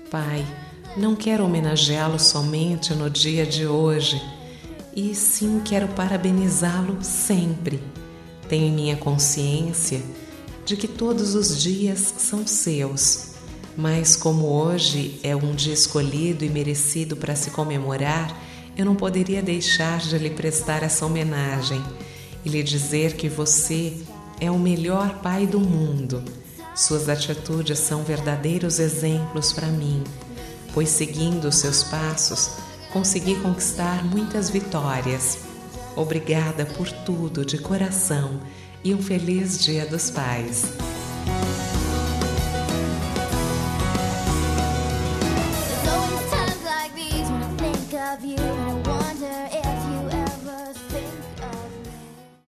Pai, não quero homenageá-lo somente no dia de hoje, e sim quero parabenizá-lo sempre. Tenho em minha consciência de que todos os dias são seus, mas como hoje é um dia escolhido e merecido para se comemorar, eu não poderia deixar de lhe prestar essa homenagem e lhe dizer que você é o melhor pai do mundo. Suas atitudes são verdadeiros exemplos para mim, pois seguindo os seus passos, consegui conquistar muitas vitórias. Obrigada por tudo de coração e um feliz Dia dos Pais. There's always times like these when I think of you.